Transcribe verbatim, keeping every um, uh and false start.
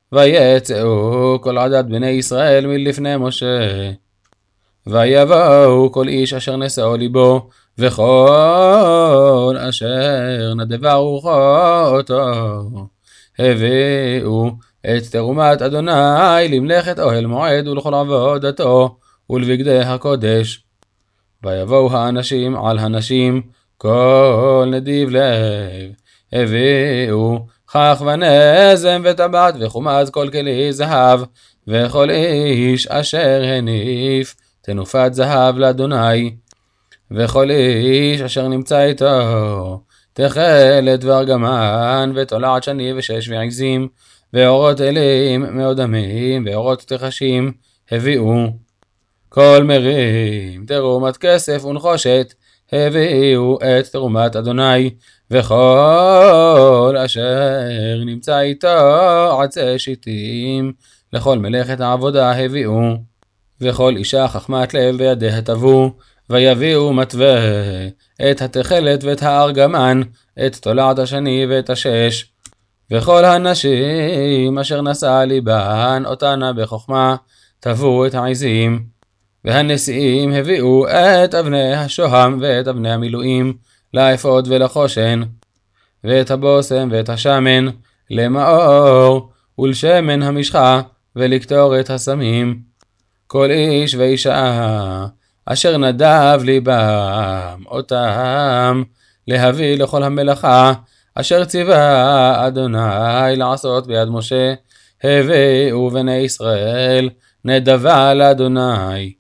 ויצאו כל עדת בני ישראל מלפני משה. ויבואו כל איש אשר נשאו ליבו, וכל אשר נדבה רוחו אותו. הביאו את תרומת אדוני למלאכת אוהל מועד ולכל עבודתו ולבגדי הקודש. ויבואו האנשים על הנשים כל נדיב לב. הביאו חך ונזם וטבעת וחומץ כל כלי זהב, וכל איש אשר הניף תנופת זהב לאדוני, וכל איש אשר נמצא איתו תכלת וארגמן ותולעת שני ושש ועזים ואורות אלים מאודמים ואורות תחשים הביאו. כל מרים תרומת כסף ונחושת הביאו את תרומת אדוני, וכל אשר נמצא איתו עצי שיטים לכל מלאכת העבודה הביאו. וכל אישה חכמת לב בידיה תבוא, ויביאו מתווה את התכלת ואת הארגמן, את תולעת השני ואת השש. וכל הנשים אשר נשא ליבן אותנה בחוכמה תבוא את העזים. והנשיאים הביאו את אבני השוהם ואת אבני המילואים לאפוד ולחושן, ואת הבוסם ואת השמן למאור ולשמן המשחה ולקטור את הסמים. כל איש ואישה אשר נדב ליבם אותם להביא לכל המלאכה אשר ציווה אדוני לעשות ביד משה, הביאו בני ישראל נדבה לאדוני.